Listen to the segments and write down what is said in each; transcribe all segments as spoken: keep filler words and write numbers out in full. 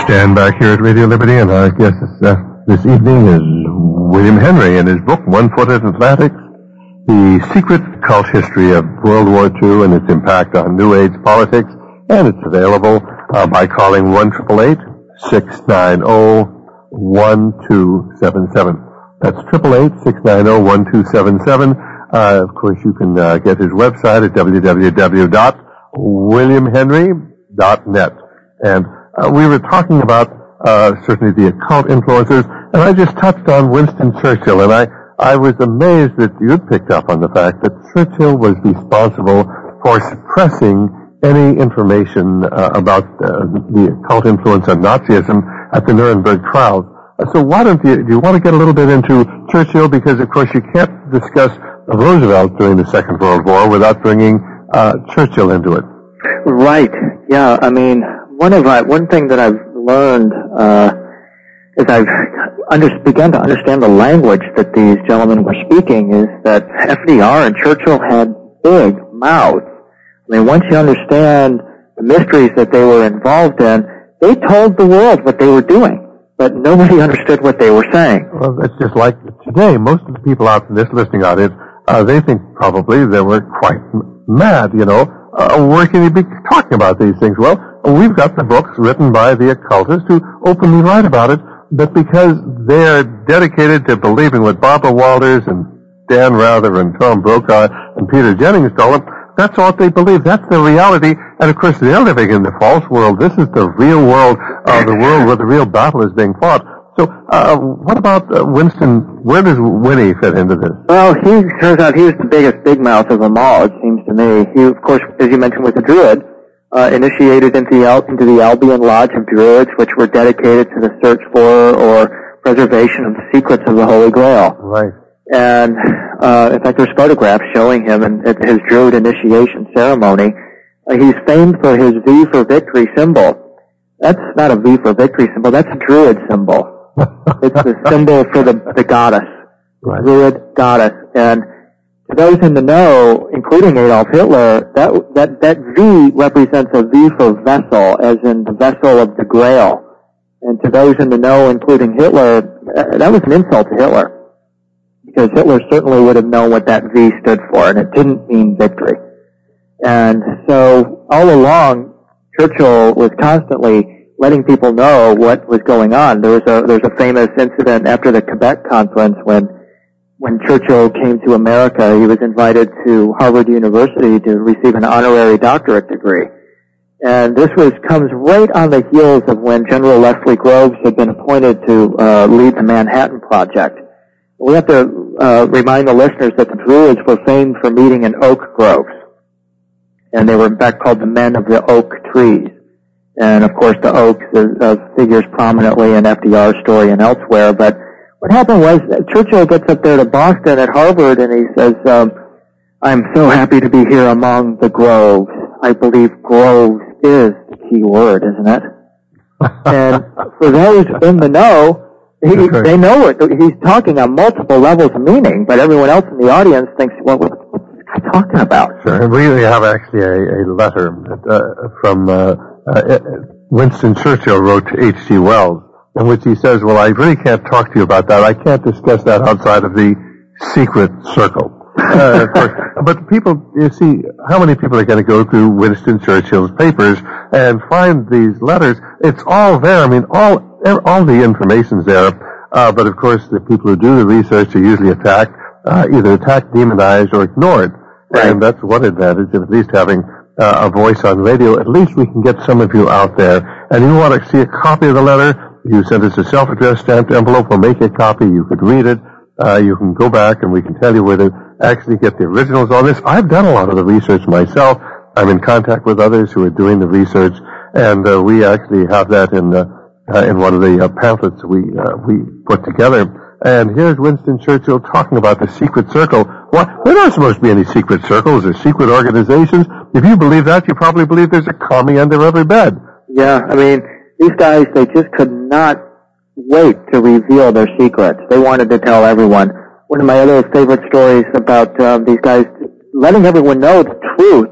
Stan back here at Radio Liberty, and our guest this, uh, this evening is William Henry in his book, One-Footed Atlantics, The Secret Cult History of World War Two and Its Impact on New Age Politics, and it's available uh, by calling one eight eight eight, six nine zero, one two seven seven. That's eight eight eight, six nine zero, one two seven seven. Uh, of course, you can uh, get his website at w w w dot william henry dot net. And uh, we were talking about uh, certainly the occult influences, and I just touched on Winston Churchill, and I, I was amazed that you'd picked up on the fact that Churchill was responsible for suppressing any information uh, about uh, the occult influence on Nazism at the Nuremberg trials. Uh, so why don't you, do you want to get a little bit into Churchill? Because, of course, you can't discuss Roosevelt during the Second World War without bringing uh, Churchill into it. Right. Yeah. I mean, one of uh, one thing that I've learned uh, as I've under, begun to understand the language that these gentlemen were speaking is that F D R and Churchill had big mouths. I mean, once you understand the mysteries that they were involved in, they told the world what they were doing, but nobody understood what they were saying. Well, it's just like today. Most of the people out in this listening audience, uh, they think probably they were quite mad, you know. Uh, where can you be talking about these things? Well, we've got the books written by the occultists who openly write about it, but because they're dedicated to believing what Barbara Walters and Dan Rather and Tom Brokaw and Peter Jennings told them, that's what they believe. That's the reality. And, of course, they're living in the false world. This is the real world, uh, the world where the real battle is being fought. So uh, what about uh, Winston? Where does Winnie fit into this? Well, he turns out he was the biggest big mouth of them all, it seems to me. He, of course, as you mentioned, was a Druid, uh, initiated into the, Al- into the Albion Lodge of Druids, which were dedicated to the search for or preservation of the secrets of the Holy Grail. Right. And, uh, in fact, there's photographs showing him in, at his Druid initiation ceremony. Uh, he's famed for his V for victory symbol. That's not a V for victory symbol, that's a Druid symbol. It's the symbol for the, the goddess, right. Druid goddess. And to those in the know, including Adolf Hitler, that, that, that V represents a V for vessel, as in the vessel of the Grail. And to those in the know, including Hitler, that was an insult to Hitler, because Hitler certainly would have known what that V stood for, and it didn't mean victory. And so all along, Churchill was constantly letting people know what was going on. There was a there's a famous incident after the Quebec conference when when Churchill came to America. He was invited to Harvard University to receive an honorary doctorate degree. And this was comes right on the heels of when General Leslie Groves had been appointed to uh, lead the Manhattan Project. We have to uh, remind the listeners that the Druids were famed for meeting in oak groves. And they were in fact called the men of the oak trees. And of course the oak uh, figures prominently in F D R's story and elsewhere. But what happened was that Churchill gets up there to Boston at Harvard and he says, um, I'm so happy to be here among the groves. I believe groves is the key word, isn't it? And for those in the know, he, they know it. He's talking on multiple levels of meaning, but everyone else in the audience thinks, well, what's this guy talking about? Sure. And we have actually a, a letter uh, from uh, uh, Winston Churchill wrote to H G Wells, in which he says, well, I really can't talk to you about that. I can't discuss that outside of the secret circle. Uh, of course. But people, you see, how many people are going to go through Winston Churchill's papers and find these letters? It's all there. I mean, all all the information's there. Uh, but of course, the people who do the research are usually attacked, uh, either attacked, demonized, or ignored. Right. And that's one advantage of at least having uh, a voice on radio. At least we can get some of you out there. And you want to see a copy of the letter, you send us a self-addressed stamped envelope. We'll make you a copy. You could read it. Uh, you can go back and we can tell you where to actually get the originals on this. I've done a lot of the research myself. I'm in contact with others who are doing the research, and uh, we actually have that in uh, uh, in one of the uh, pamphlets we uh, we put together. And here's Winston Churchill talking about the secret circle. Well, there aren't supposed to be any secret circles or secret organizations. If you believe that, you probably believe there's a commie under every bed. Yeah, I mean, these guys, they just could not wait to reveal their secrets. They wanted to tell everyone. One of my other favorite stories about um, these guys letting everyone know the truth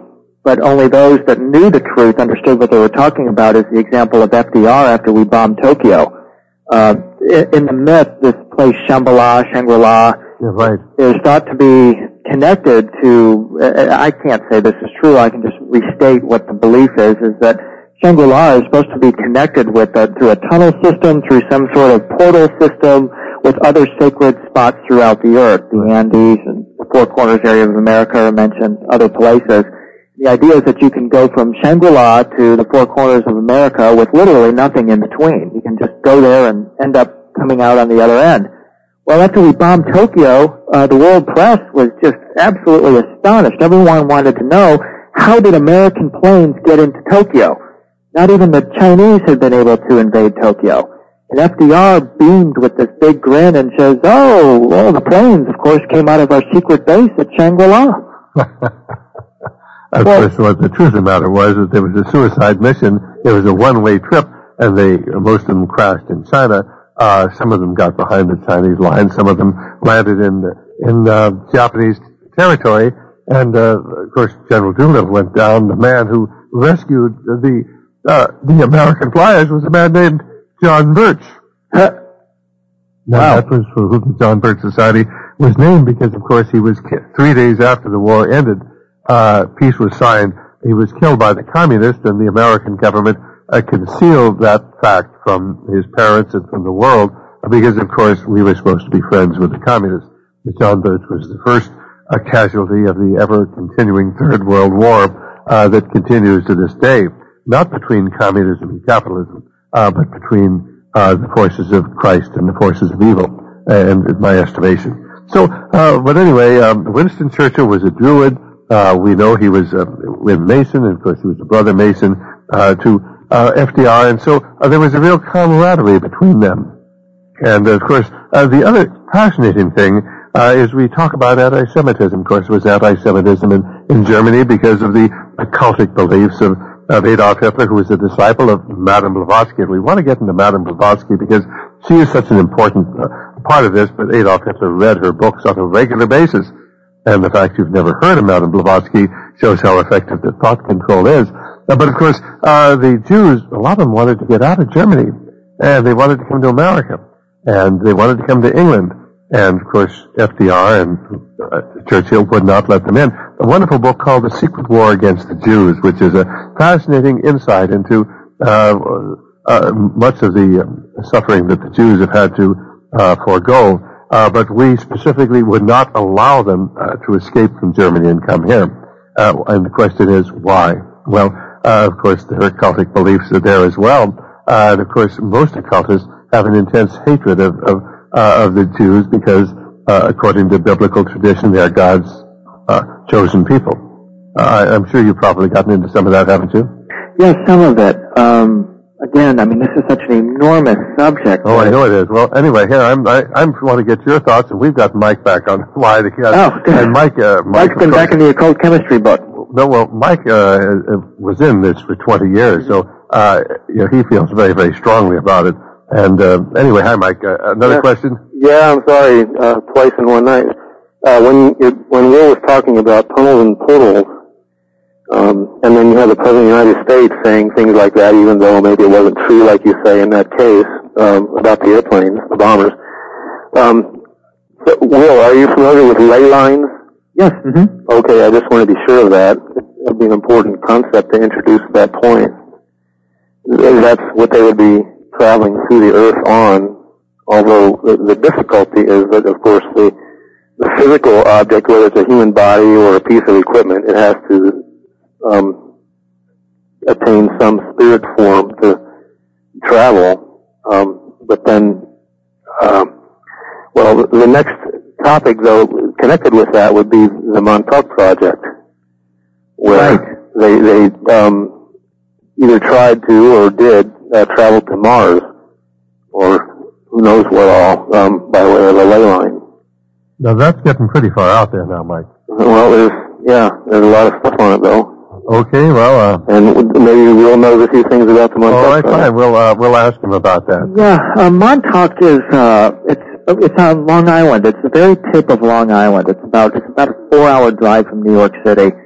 but only those that knew the truth understood what they were talking about, is the example of F D R after we bombed Tokyo. Uh, in the myth, this place Shambhala, Shangri-La, yeah, right. is thought to be connected to, uh, I can't say this is true, I can just restate what the belief is, is that Shangri-La is supposed to be connected with a, through a tunnel system, through some sort of portal system, with other sacred spots throughout the earth. The Andes and the Four Corners area of America are mentioned, other places. The idea is that you can go from Shangri-La to the Four Corners of America with literally nothing in between. You can just go there and end up coming out on the other end. Well, after we bombed Tokyo, uh, the world press was just absolutely astonished. Everyone wanted to know, how did American planes get into Tokyo? Not even the Chinese had been able to invade Tokyo. And F D R beamed with this big grin and says, oh, well, the planes, of course, came out of our secret base at Shangri-La. Of well, course, what the truth of the matter was that there was a suicide mission. It was a one-way trip, and they most of them crashed in China. Uh, some of them got behind the Chinese line. Some of them landed in in uh, Japanese territory. And, uh, of course, General Doolittle went down. The man who rescued the uh, the American flyers was a man named John Birch. Huh. Now, wow. That was for who the John Birch Society was named because, of course, he was ki- three days after the war ended. Uh, peace was signed. He was killed by the communists, and the American government uh, concealed that fact from his parents and from the world because, of course, we were supposed to be friends with the communists. But John Birch was the first uh, casualty of the ever-continuing Third World War uh, that continues to this day, not between communism and capitalism, uh, but between uh, the forces of Christ and the forces of evil, and in my estimation. So, uh, but anyway, um, Winston Churchill was a Druid. Uh, we know he was uh, with Mason, and of course he was a brother Mason uh, to uh, F D R, and so uh, there was a real camaraderie between them. And of course, uh, the other fascinating thing uh, is we talk about anti-Semitism. Of course, it was anti-Semitism in, in Germany because of the occultic beliefs of, of Adolf Hitler, who was a disciple of Madame Blavatsky. And we want to get into Madame Blavatsky because she is such an important uh, part of this, but Adolf Hitler read her books on a regular basis. And the fact you've never heard of Madame Blavatsky shows how effective the thought control is. Uh, but of course, uh, the Jews, a lot of them wanted to get out of Germany, and they wanted to come to America, and they wanted to come to England. And of course, F D R and uh, Churchill would not let them in. A wonderful book called The Secret War Against the Jews, which is a fascinating insight into uh, uh, much of the uh, suffering that the Jews have had to uh, forego. Uh, but we specifically would not allow them uh, to escape from Germany and come here. Uh, and the question is, why? Well, uh, of course, their occultic beliefs are there as well. Uh, and of course, most occultists have an intense hatred of of, uh, of the Jews because, uh, according to biblical tradition, they are God's uh, chosen people. Uh, I'm sure you've probably gotten into some of that, haven't you? Yes, some of it. Um Again, I mean, this is such an enormous subject. Oh, I know it is. Well, anyway, here, I'm, I I want to get your thoughts, and we've got Mike back on the line. Oh, good. And Mike, uh, Mike Mike's been back in the occult chemistry book. No, well, Mike uh, was in this for twenty years, so uh, you know, he feels very, very strongly about it. And uh, anyway, hi, Mike. Uh, another yeah. question? Yeah, I'm sorry, uh, twice in one night. Uh, when you, when Will was talking about tunnels and portals, Um, and then you have the President of the United States saying things like that, even though maybe it wasn't true, like you say in that case, um, about the airplanes, the bombers. Um, so, Will, are you familiar with ley lines? Yes. Mm-hmm. Okay, I just want to be sure of that. It would be an important concept to introduce at that point. That's what they would be traveling through the Earth on, although the, the difficulty is that, of course, the, the physical object, whether it's a human body or a piece of equipment, it has to Um, attain some spirit form to travel, um, but then, um, well, the next topic, though, connected with that would be the Montauk Project, where right. they they um, either tried to or did uh, travel to Mars, or who knows what all, um, by way of a ley line. Now that's getting pretty far out there now, Mike. Well, there's yeah, there's a lot of stuff on it, though. Okay, well, uh... And maybe Will knows a few things about the Montauk. All right, fine. We'll, uh, we'll ask him about that. Yeah, uh, Montauk is, uh, it's, it's on Long Island. It's the very tip of Long Island. It's about, it's about a four-hour drive from New York City.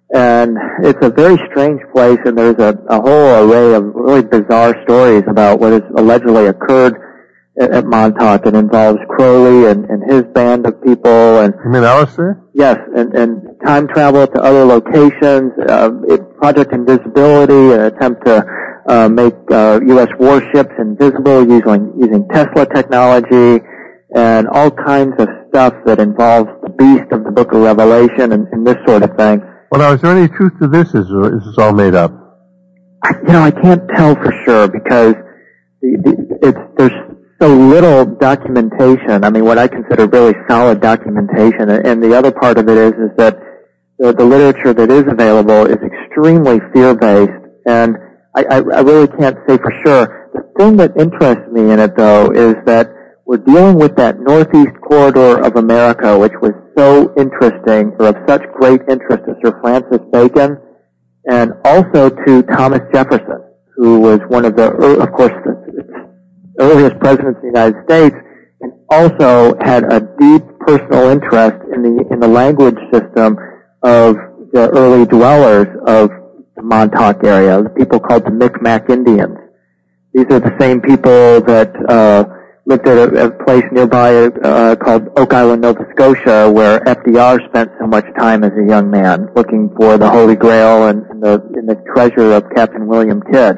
And it's a very strange place, and there's a, a whole array of really bizarre stories about what has allegedly occurred at, at Montauk. It involves Crowley and, and his band of people. And you mean Alistair? Yes, and, and time travel to other locations, uh, it, Project Invisibility, an attempt to uh, make uh, U S warships invisible using using Tesla technology, and all kinds of stuff that involves the beast of the Book of Revelation and, and this sort of thing. Well, now, is there any truth to this? Is, is this all made up? I, you know, I can't tell for sure because the, the, it's there's so little documentation. I mean, what I consider really solid documentation, and the other part of it is is that the, the literature that is available is extremely fear-based, and I, I, I really can't say for sure. The thing that interests me in it, though, is that we're dealing with that northeast corridor of America, which was so interesting, or of such great interest to Sir Francis Bacon, and also to Thomas Jefferson, who was one of the, of course, the earliest presidents of the United States, and also had a deep personal interest in the in the language system of the early dwellers of the Montauk area, the people called the Micmac Indians. These are the same people that uh, lived at a, a place nearby uh, called Oak Island, Nova Scotia, where F D R spent so much time as a young man, looking for the Holy Grail and, and, the, and the treasure of Captain William Kidd.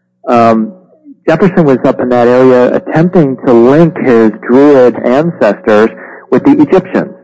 Um, Jefferson was up in that area attempting to link his Druid ancestors with the Egyptians,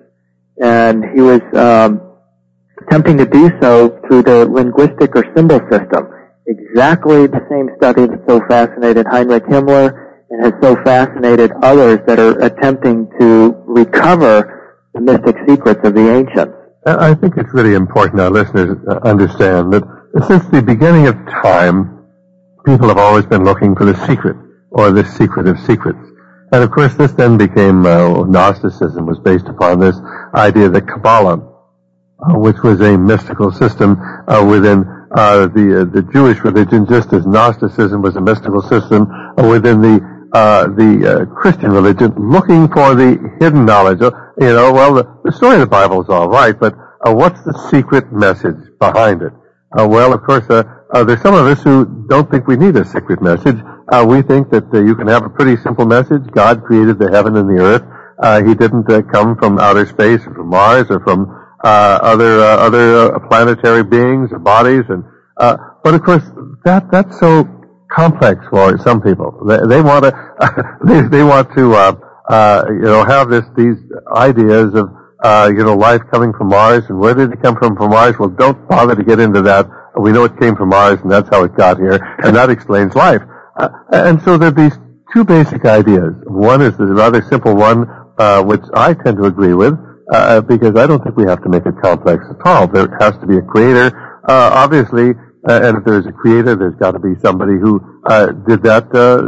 and he was um, attempting to do so through the linguistic or symbol system. Exactly the same study that so fascinated Heinrich Himmler and has so fascinated others that are attempting to recover the mystic secrets of the ancients. I think it's really important our listeners understand that since the beginning of time, people have always been looking for the secret, or the secret of secrets. And of course, this then became, uh, Gnosticism was based upon this idea that Kabbalah, uh, which was a mystical system uh, within uh, the uh, the Jewish religion, just as Gnosticism was a mystical system uh, within the uh, the uh, Christian religion, looking for the hidden knowledge. Uh, you know, well, the, the story of the Bible is all right, but uh, what's the secret message behind it? Uh, well, of course, uh, uh, there's some of us who don't think we need a secret message. Uh, we think that uh, you can have a pretty simple message. God created the heaven and the earth. Uh, he didn't uh, come from outer space or from Mars or from uh, other uh, other uh, planetary beings or bodies. And uh, but of course, that that's so complex for some people. They, they want to they, they want to uh, uh, you know have this these ideas of uh, you know life coming from Mars, and where did it come from from Mars? Well, don't bother to get into that. We know it came from Mars, and that's how it got here, and that explains life. Uh, and so there are these two basic ideas. One is the rather simple one, uh, which I tend to agree with, uh, because I don't think we have to make it complex at all. There has to be a creator, uh, obviously, uh, and if there's a creator, there's got to be somebody who uh, did that,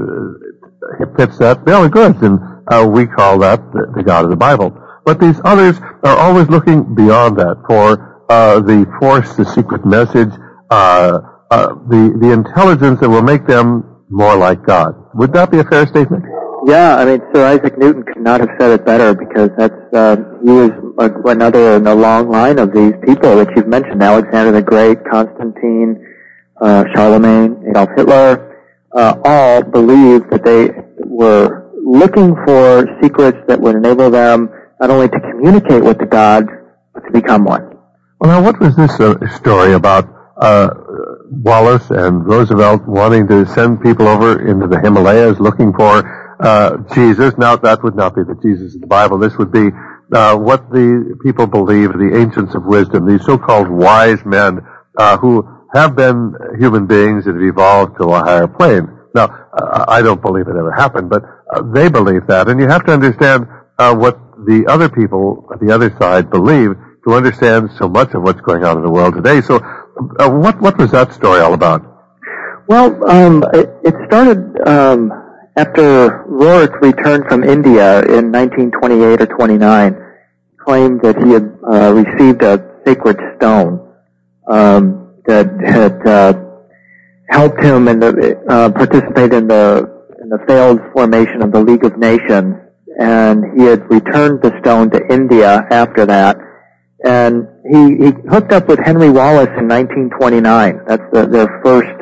uh, fits that bill of goods, and uh, we call that the, the God of the Bible. But these others are always looking beyond that for uh, the force, the secret message, uh, uh, the the intelligence that will make them more like God. Would that be a fair statement? Yeah, I mean, Sir Isaac Newton could not have said it better, because that's uh, he was uh, another in a long line of these people that you've mentioned: Alexander the Great, Constantine, uh, Charlemagne, Adolf Hitler. Uh, all believed that they were looking for secrets that would enable them not only to communicate with the gods, but to become one. Well, now, what was this uh, story about uh, Wallace and Roosevelt wanting to send people over into the Himalayas looking for uh, Jesus? Now, that would not be the Jesus of the Bible. This would be uh, what the people believe, the ancients of wisdom, these so-called wise men uh, who have been human beings that have evolved to a higher plane. Now, uh, I don't believe it ever happened, but uh, they believe that, and you have to understand uh, what the other people, the other side, believe to understand so much of what's going on in the world today. So, uh, what what was that story all about? Well, um, it, it started um, after Rourke returned from India in nineteen twenty-eight or twenty-nine. Claimed that he had uh, received a sacred stone um, that had uh, helped him in the uh, participate in the in the failed formation of the League of Nations, and he had returned the stone to India after that. And he, he hooked up with Henry Wallace in nineteen twenty-nine. That's the, their first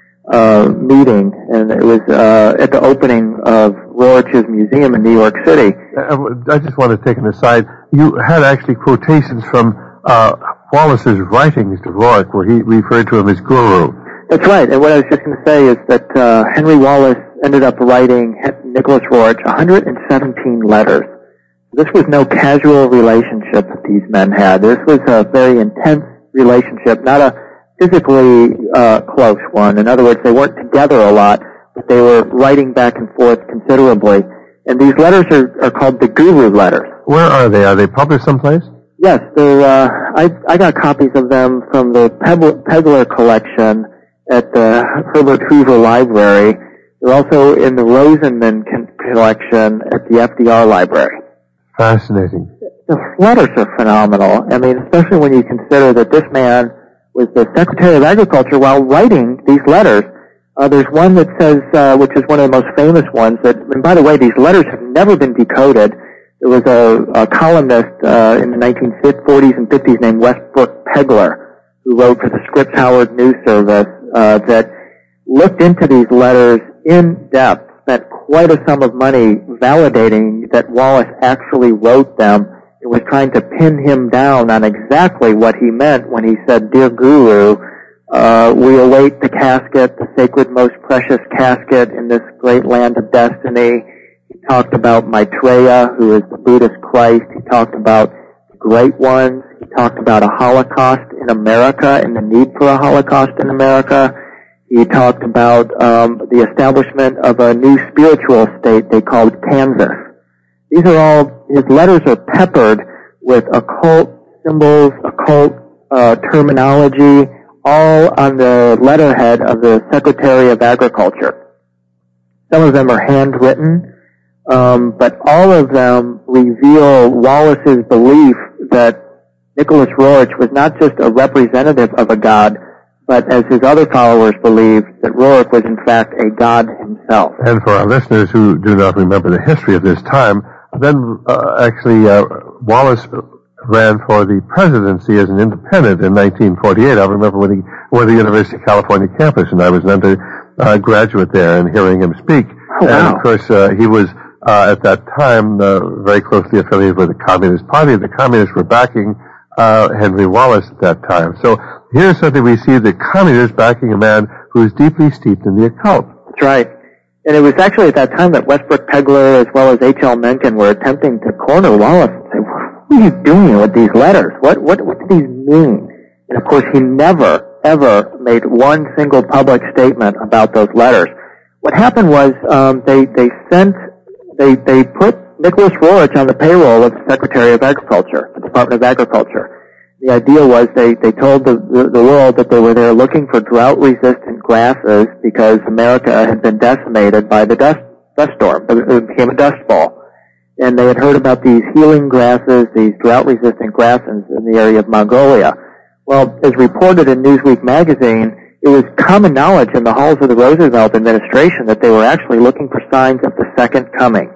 uh, meeting, and it was uh, at the opening of Roerich's museum in New York City. I just want to take an aside. You had actually quotations from uh, Wallace's writings to Roerich, where he referred to him as guru. That's right, and what I was just going to say is that uh, Henry Wallace ended up writing Nicholas Roerich one hundred seventeen letters. This was no casual relationship that these men had. This was a very intense relationship, not a physically uh, close one. In other words, they weren't together a lot, but they were writing back and forth considerably. And these letters are, are called the Guru letters. Where are they? Are they published someplace? Yes, they're, uh, I, I got copies of them from the Pegler collection at the Herbert Hoover Library. They're also in the Rosenman collection at the F D R Library. Fascinating. The letters are phenomenal. I mean, especially when you consider that this man was the Secretary of Agriculture while writing these letters. Uh, there's one that says, uh, which is one of the most famous ones, that, and by the way, these letters have never been decoded. There was a, a columnist uh, in the nineteen forties and fifties named Westbrook Pegler, who wrote for the Scripps Howard News Service, uh, that looked into these letters in depth, spent quite a sum of money validating that Wallace actually wrote them, and was trying to pin him down on exactly what he meant when he said, "Dear Guru, uh, we await the casket, the sacred, most precious casket in this great land of destiny." He talked about Maitreya, who is the Buddhist Christ. He talked about the Great Ones. He talked about a Holocaust in America and the need for a Holocaust in America. He talked about um, the establishment of a new spiritual state they called Kansas. These are all, his letters are peppered with occult symbols, occult uh, terminology, all on the letterhead of the Secretary of Agriculture. Some of them are handwritten, um, but all of them reveal Wallace's belief that Nicholas Roerich was not just a representative of a god, but as his other followers believed, that Roerich was in fact a god himself. And for our listeners who do not remember the history of this time, then uh, actually uh, Wallace ran for the presidency as an independent in nineteen forty-eight. I remember when he went to the University of California campus, and I was an undergraduate there and hearing him speak. Oh, wow. And of course, uh, he was uh, at that time uh, very closely affiliated with the Communist Party. The Communists were backing uh, Henry Wallace at that time. So here's something we see: the Communists backing a man who is deeply steeped in the occult. That's right. And it was actually at that time that Westbrook Pegler as well as H L Mencken were attempting to corner Wallace and say, "What are you doing with these letters? What what what do these mean?" And of course, he never, ever made one single public statement about those letters. What happened was um, they they sent they they put Nicholas Roerich on the payroll of the Secretary of Agriculture, the Department of Agriculture. The idea was they, they told the, the, the world that they were there looking for drought-resistant grasses because America had been decimated by the dust, dust storm. It became a dust bowl. And they had heard about these healing grasses, these drought-resistant grasses in the area of Mongolia. Well, as reported in Newsweek magazine, it was common knowledge in the halls of the Roosevelt administration that they were actually looking for signs of the second coming.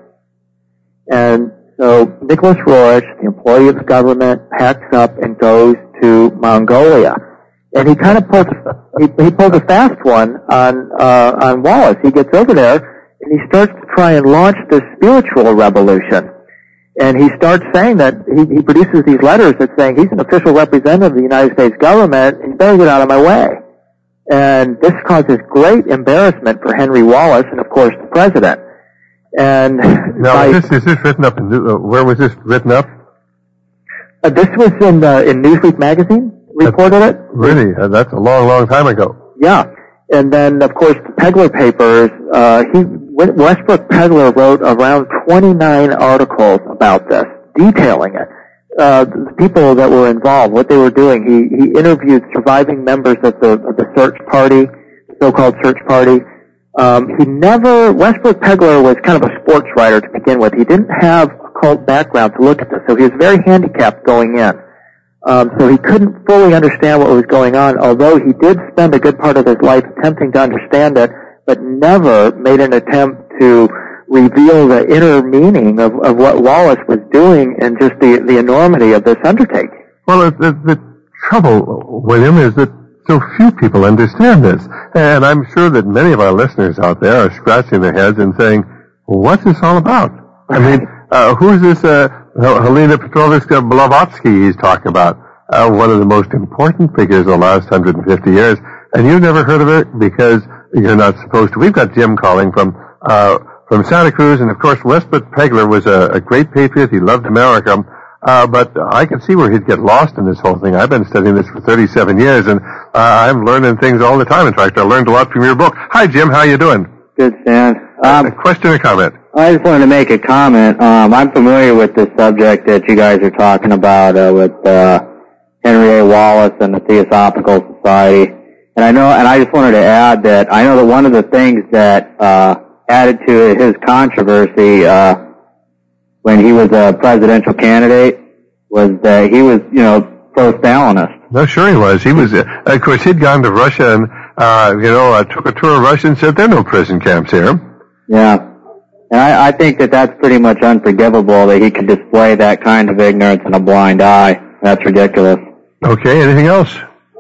And so Nicholas Roerich, the employee of the government, packs up and goes to Mongolia, and he kind of pulls he, he pulls a fast one on uh, on Wallace. He gets over there and he starts to try and launch this spiritual revolution, and he starts saying that he, he produces these letters that saying he's an official representative of the United States government and you better get out of my way. And this causes great embarrassment for Henry Wallace and of course the president. And now, by, is, this, is this written up in, uh, where was this written up? Uh, this was in uh, in Newsweek magazine, reported that's, it. Really? Uh, that's a long, long time ago. Yeah. And then, of course, the Pegler papers, uh, he, Westbrook Pegler wrote around twenty-nine articles about this, detailing it. Uh, the people that were involved, what they were doing. He, he interviewed surviving members of the, of the search party, the so-called search party. Um, he never, Westbrook Pegler was kind of a sports writer to begin with. He didn't have a cult background to look at this, so he was very handicapped going in. Um, so he couldn't fully understand what was going on, although he did spend a good part of his life attempting to understand it, but never made an attempt to reveal the inner meaning of, of what Wallace was doing and just the, the enormity of this undertaking. Well, the, the trouble, William, is that so few people understand this. And I'm sure that many of our listeners out there are scratching their heads and saying, well, what's this all about? I mean, uh, who's this uh, Helena Petrovna Blavatsky he's talking about? Uh, one of the most important figures of the last one hundred fifty years. And you've never heard of her because you're not supposed to. We've got Jim calling from uh, from Santa Cruz, and of course Westbrook Pegler was a, a great patriot. He loved America. Uh, but I can see where he'd get lost in this whole thing. I've been studying this for thirty-seven years, and uh, I'm learning things all the time. In fact, I learned a lot from your book. Hi, Jim. How you doing? Good, Stan. Um, a question or comment? I just wanted to make a comment. Um, I'm familiar with the subject that you guys are talking about uh, with uh, Henry A. Wallace and the Theosophical Society. And I know, and I just wanted to add that I know that one of the things that uh, added to his controversy uh, when he was a presidential candidate was that he was, you know, pro-Stalinist. No, sure he was. He was, uh, of course, he'd gone to Russia and, uh, you know, uh, took a tour of Russia and said, there are no prison camps here. Yeah. And I, I think that that's pretty much unforgivable that he could display that kind of ignorance in a blind eye. That's ridiculous. Okay, anything else?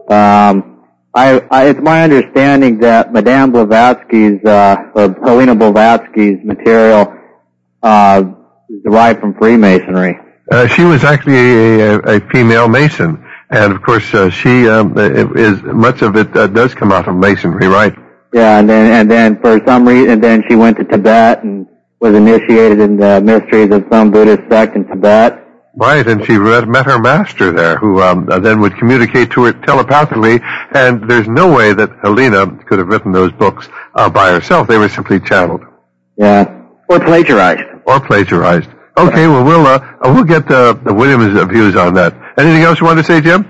Um, I, I, it's my understanding that Madame Blavatsky's, uh, or Helena Blavatsky's material, uh, is derived from Freemasonry. Uh, she was actually a, a, a female Mason. And of course, uh, she, um, is, much of it uh, does come out of Masonry, right? Yeah, and then, and then for some reason, and then she went to Tibet and was initiated in the mysteries of some Buddhist sect in Tibet. Right, and she read, met her master there, who um, then would communicate to her telepathically, and there's no way that Helena could have written those books uh, by herself. They were simply channeled. Yeah, or plagiarized. Or plagiarized. Okay, well, we'll uh, we'll get uh, the Williams' views on that. Anything else you want to say, Jim?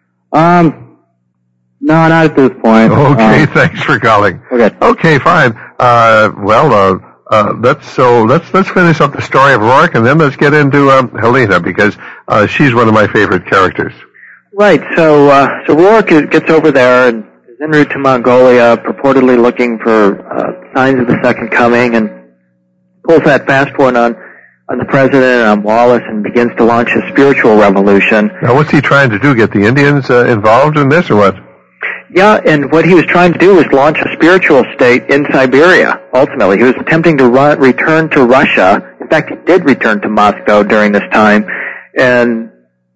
Um, no, not at this point. Okay, um, thanks for calling. Okay. Okay, fine. Uh, well, uh, uh, let's so let's let's finish up the story of Rourke, and then let's get into um, Helena because uh, she's one of my favorite characters. Right. So uh, so Rourke gets over there and is en route to Mongolia, purportedly looking for uh, signs of the Second Coming, and pulls that fast one on on the president and on Wallace and begins to launch a spiritual revolution. Now, what's he trying to do? Get the Indians uh, involved in this, or what? Yeah, and what he was trying to do was launch a spiritual state in Siberia, ultimately. He was attempting to run, return to Russia. In fact, he did return to Moscow during this time and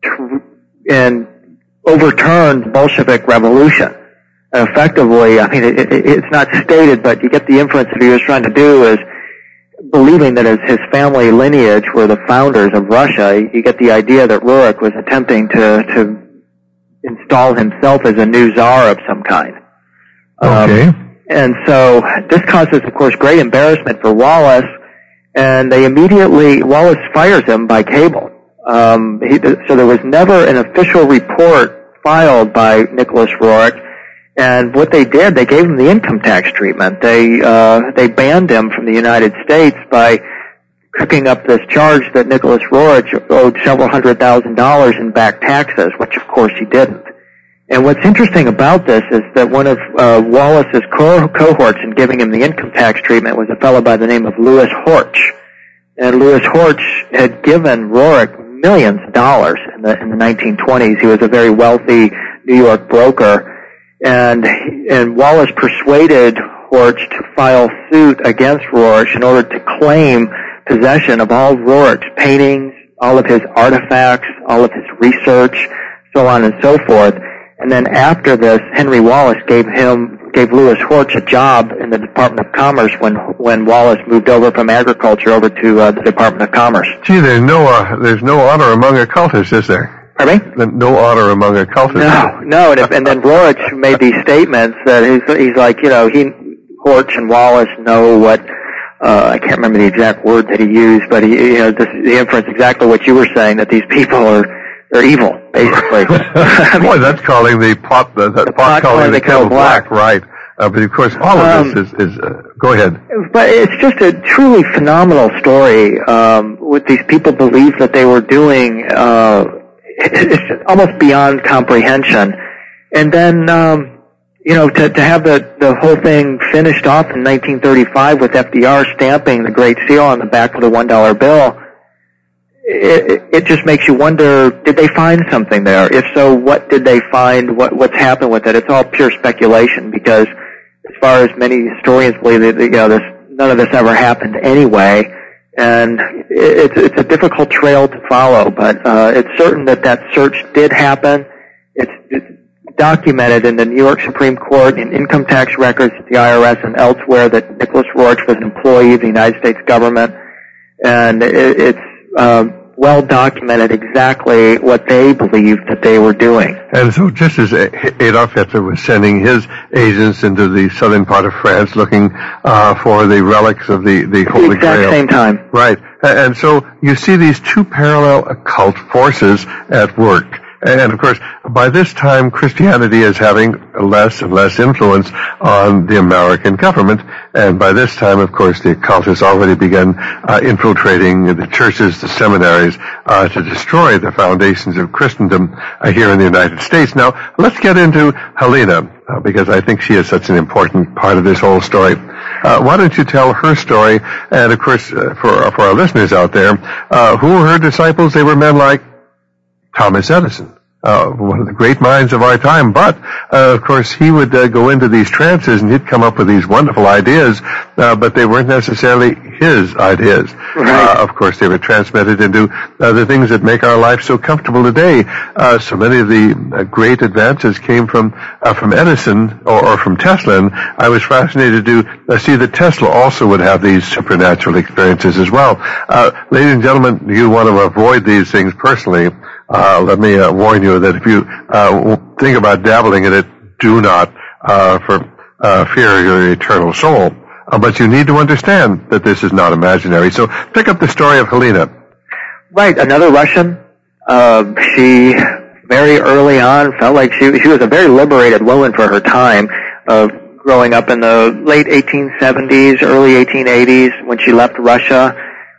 and overturn the Bolshevik Revolution. And effectively, I mean, it, it, it's not stated, but you get the inference that he was trying to do is believing that as his family lineage were the founders of Russia, you get the idea that Rourke was attempting to, to install himself as a new czar of some kind. Okay. Um, and so this causes, of course, great embarrassment for Wallace, and they immediately, Wallace fires him by cable. Um, he, so there was never an official report filed by Nicholas Rourke, and what they did, they gave him the income tax treatment. They, uh, they banned him from the United States by cooking up this charge that Nicholas Rourke owed several hundred thousand dollars in back taxes, which of course he didn't. And what's interesting about this is that one of uh, Wallace's co- cohorts in giving him the income tax treatment was a fellow by the name of Louis Horch. And Louis Horch had given Rourke millions of dollars in the in the nineteen twenties. He was a very wealthy New York broker, and and Wallace persuaded Horch to file suit against Rourke in order to claim possession of all Rourke's paintings, all of his artifacts, all of his research, so on and so forth. And then after this, Henry Wallace gave him, gave Louis Horch a job in the Department of Commerce when when Wallace moved over from agriculture over to uh, the Department of Commerce. Gee, there's no uh, there's no honor among occultists, is there? Pardon me? No honor among occultists. No, no. And, if, and then Rourke made these statements that he's, he's like, you know, he, Horch and Wallace know what. Uh, I can't remember the exact word that he used, but he, you know, this, the inference exactly what you were saying, that these people are, they're evil, basically. Boy, that's calling the pot, the, the, the pot, pot calling the kettle black, black, right. Uh, but of course, all of um, this is, is uh, go ahead. But it's just a truly phenomenal story. Um, what these people believe that they were doing, uh, it's almost beyond comprehension. And then, um, you know, to, to have the, the whole thing finished off in nineteen thirty-five with F D R stamping the Great Seal on the back of the one dollar bill, it, it just makes you wonder, did they find something there? If so, what did they find? What, what's happened with it? It's all pure speculation because as far as many historians believe, that, you know, this, none of this ever happened anyway. And it's, it's a difficult trail to follow, but uh, it's certain that that search did happen. It's, it's documented in the New York Supreme Court, in income tax records at the I R S and elsewhere, that Nicholas Roerich was an employee of the United States government. And it, it's uh, well documented exactly what they believed that they were doing. And so just as Adolf Hitler was sending his agents into the southern part of France looking uh, for the relics of the, the Holy Grail. At the exact same time. Right. And so you see these two parallel occult forces at work. And, of course, by this time, Christianity is having less and less influence on the American government. And by this time, of course, the occult has already begun uh, infiltrating the churches, the seminaries, uh, to destroy the foundations of Christendom uh, here in the United States. Now, let's get into Helena, uh, because I think she is such an important part of this whole story. Uh, why don't you tell her story? And, of course, uh, for, for our listeners out there, uh, who were her disciples? They were men like Thomas Edison, uh, one of the great minds of our time. But, uh, of course, he would uh, go into these trances and he'd come up with these wonderful ideas, uh, but they weren't necessarily his ideas. Right. Uh, of course, they were transmitted into uh, the things that make our life so comfortable today. Uh, so many of the uh, great advances came from uh, from Edison or, or from Tesla, and I was fascinated to uh, see that Tesla also would have these supernatural experiences as well. Uh, ladies and gentlemen, you want to avoid these things personally. Uh, let me uh, warn you that if you uh, think about dabbling in it, do not, uh, for uh, fear of your eternal soul. Uh, but you need to understand that this is not imaginary. So pick up the story of Helena. Right, another Russian. Uh, she very early on felt like she she was a very liberated woman for her time. Uh, growing up in the late eighteen seventies, early eighteen eighties, when she left Russia,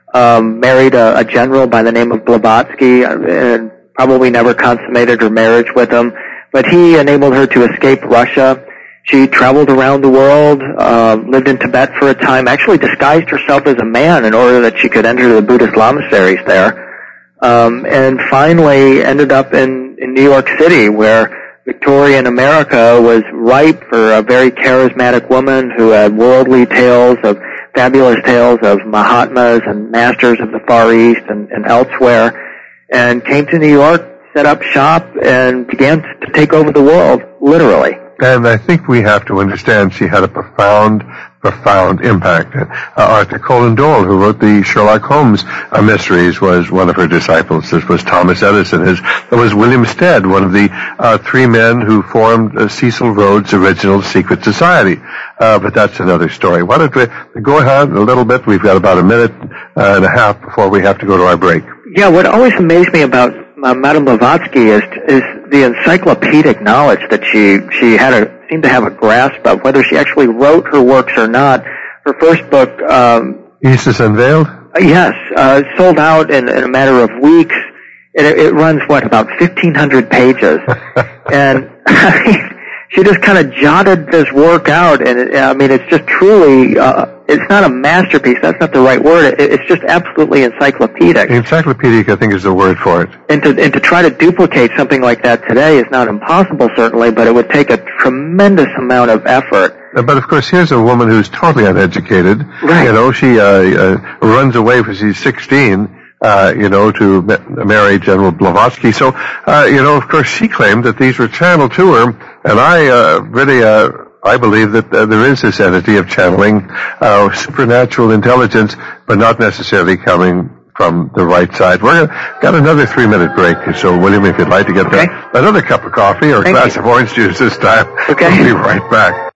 um, married a, a general by the name of Blavatsky, and probably never consummated her marriage with him, but he enabled her to escape Russia. She traveled around the world, uh, lived in Tibet for a time, actually disguised herself as a man in order that she could enter the Buddhist lamaseries there, um, and finally ended up in, in New York City, where Victorian America was ripe for a very charismatic woman who had worldly tales of, fabulous tales of Mahatmas and masters of the Far East and, and elsewhere, and came to New York, set up shop, and began to take over the world, literally. And I think we have to understand she had a profound, profound impact. Uh, Arthur Conan Doyle, who wrote the Sherlock Holmes uh, mysteries, was one of her disciples. This was Thomas Edison. His, it was William Stead, one of the uh, three men who formed uh, Cecil Rhodes' original secret society. Uh, but that's another story. Why don't we go ahead a little bit? We've got about a minute uh, and a half before we have to go to our break. Yeah, what always amazed me about uh, Madame Blavatsky is is the encyclopedic knowledge that she she had a seemed to have a grasp of. Whether she actually wrote her works or not, her first book, um, Isis Unveiled? Uh, yes, uh, sold out in, in a matter of weeks. It, it runs what about fifteen hundred pages, and she just kind of jotted this work out. And it, I mean, it's just truly. Uh, It's not a masterpiece. That's not the right word. It's just absolutely encyclopedic. Encyclopedic, I think, is the word for it. And to and to try to duplicate something like that today is not impossible, certainly, but it would take a tremendous amount of effort. But of course, here's a woman who's totally uneducated. Right. You know, she uh, uh, runs away when she's sixteen. Uh, you know, to ma- marry General Blavatsky. So, uh, you know, of course, she claimed that these were channeled to her, and I uh, really. Uh, I believe that uh, there is this entity of channeling uh, supernatural intelligence, but not necessarily coming from the right side. We're gonna, got another three-minute break, so William, if you'd like to get okay. the, another cup of coffee or a Thank glass you. of orange juice this time, okay. We'll be right back.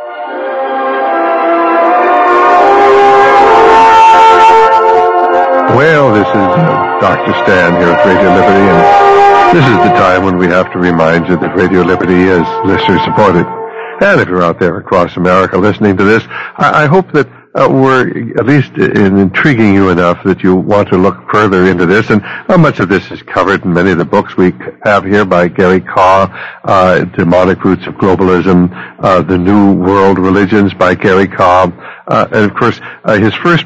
Well, this is uh, Doctor Stan here at Radio Liberty, and this is the time when we have to remind you that Radio Liberty is listener-supported. And if you're out there across America listening to this, I, I hope that uh, we're at least in intriguing you enough that you want to look further into this. And uh, much of this is covered in many of the books we have here by Gary Kaw, uh, Demonic Roots of Globalism, uh, The New World Religions by Gary Kaw, uh, and of course uh, his first book,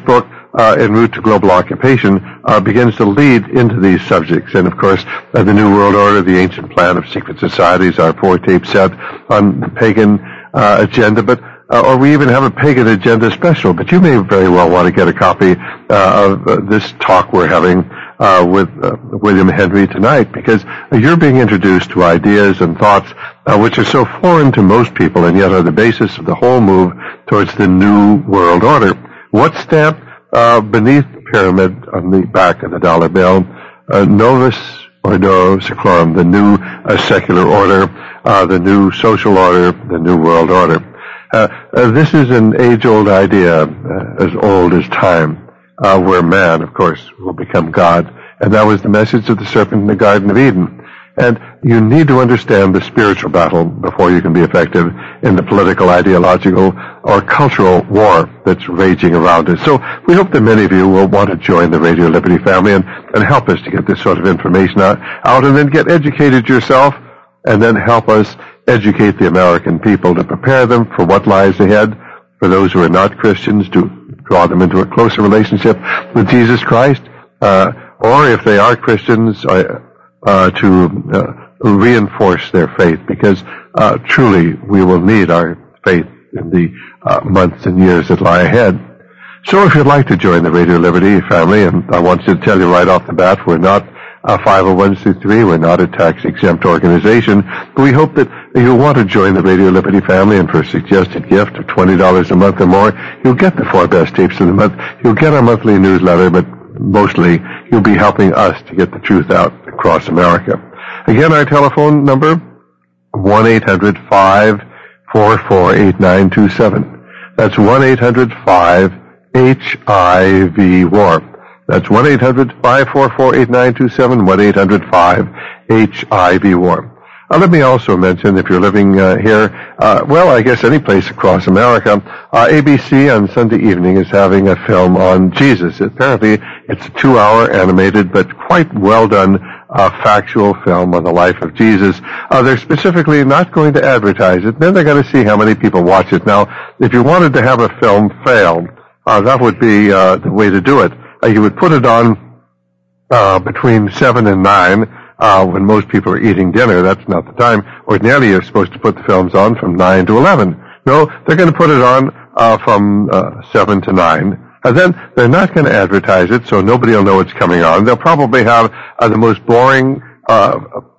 uh, en route to global occupation, uh, begins to lead into these subjects. And, of course, uh, the New World Order, the ancient plan of secret societies, our four-tape set on the pagan uh, agenda, but uh, or we even have a pagan agenda special. But you may very well want to get a copy uh, of uh, this talk we're having uh, with uh, William Henry tonight, because uh, you're being introduced to ideas and thoughts uh, which are so foreign to most people and yet are the basis of the whole move towards the New World Order. What's stamped uh, beneath the pyramid on the back of the dollar bill? Uh, Novus Ordo Seclorum, the new uh, secular order, uh, the new social order, the New World Order. Uh, uh, this is an age-old idea, uh, as old as time, uh, where man, of course, will become God. And that was the message of the serpent in the Garden of Eden. And you need to understand the spiritual battle before you can be effective in the political, ideological, or cultural war that's raging around us. So we hope that many of you will want to join the Radio Liberty family and, and help us to get this sort of information out, out and then get educated yourself and then help us educate the American people to prepare them for what lies ahead. For those who are not Christians, to draw them into a closer relationship with Jesus Christ, uh, or if they are Christians, uh, uh, to uh, reinforce their faith, because uh, truly we will need our faith in the uh, months and years that lie ahead. So if you'd like to join the Radio Liberty family, and I want to tell you right off the bat, we're not Uh, five oh one c three. We're not a tax-exempt organization. But we hope that you'll want to join the Radio Liberty family, and for a suggested gift of twenty dollars a month or more, you'll get the four best tapes of the month. You'll get our monthly newsletter, but mostly you'll be helping us to get the truth out across America. Again, our telephone number, one eight hundred five four four eight nine two seven. That's one eight hundred five H I V WAR. That's one eight hundred five four four eight nine two seven, one eight hundred five H I V WAR. Uh, let me also mention, if you're living uh, here, uh, well, I guess any place across America, uh, A B C on Sunday evening is having a film on Jesus. Apparently, it's a two-hour animated but quite well-done uh, factual film on the life of Jesus. Uh, they're specifically not going to advertise it. Then they're going to see how many people watch it. Now, if you wanted to have a film fail, uh, that would be uh, the way to do it. Uh, you would put it on uh, between seven and nine uh, when most people are eating dinner. That's not the time. Ordinarily, you're supposed to put the films on from nine to eleven. No, they're going to put it on uh, from uh, seven to nine. And then they're not going to advertise it, so nobody will know it's coming on. They'll probably have uh, the most boring uh,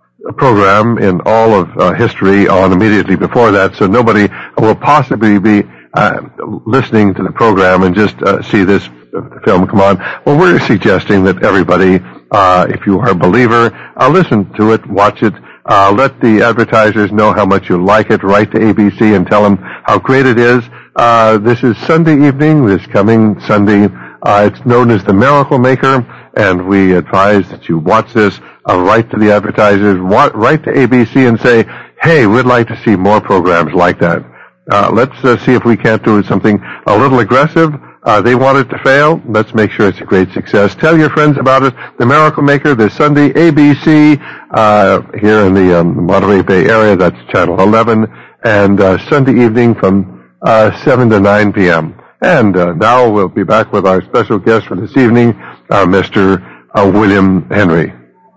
program in all of uh, history on immediately before that, so nobody will possibly be uh, listening to the program and just uh, see this film come on. Well, we're suggesting that everybody, uh, if you are a believer, uh, listen to it, watch it, uh, let the advertisers know how much you like it, write to A B C and tell them how great it is. Uh, this is Sunday evening, this coming Sunday. Uh, it's known as the Miracle Maker, and we advise that you watch this, uh, write to the advertisers, wa- write to A B C and say, hey, we'd like to see more programs like that. Uh, let's uh, see if we can't do something a little aggressive. Uh, they want it to fail. Let's make sure it's a great success. Tell your friends about it. The Miracle Maker this Sunday, A B C, uh, here in the um, Monterey Bay area. That's Channel eleven. And uh, Sunday evening from uh, seven to nine p.m. And uh, now we'll be back with our special guest for this evening, uh, Mister Uh, William Henry.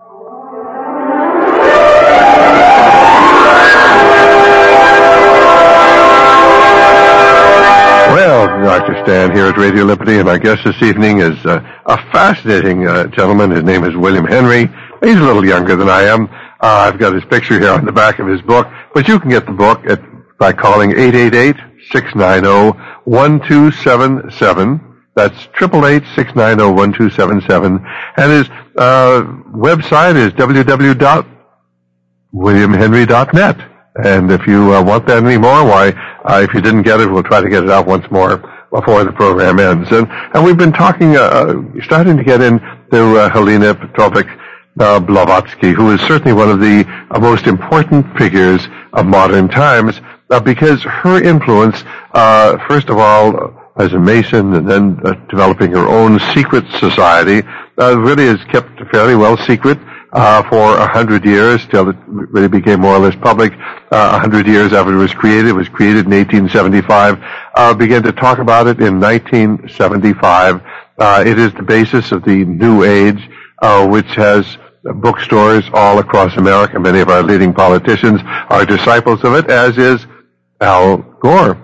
Well, Doctor Stan here at Radio Liberty, and our guest this evening is uh, a fascinating uh, gentleman. His name is William Henry. He's a little younger than I am. Uh, I've got his picture here on the back of his book, but you can get the book at, by calling eight eight eight, six nine zero, one two seven seven. That's eight eight eight, six nine zero, one two seven seven. And his uh, website is w w w dot william henry dot net. And if you uh, want that anymore, why, uh, if you didn't get it, we'll try to get it out once more before the program ends. And, and we've been talking, uh, starting to get into uh, Helena Petrovich uh, Blavatsky, who is certainly one of the uh, most important figures of modern times, uh, because her influence, uh, first of all, as a Mason and then uh, developing her own secret society, uh, really is kept fairly well secret. Uh, for a hundred years, till it really became more or less public. Uh, a hundred years after it was created, it was created in eighteen seventy-five. Uh, began to talk about it in nineteen seventy-five, Uh, it is the basis of the New Age, uh, which has bookstores all across America. Many of our leading politicians are disciples of it, as is Al Gore.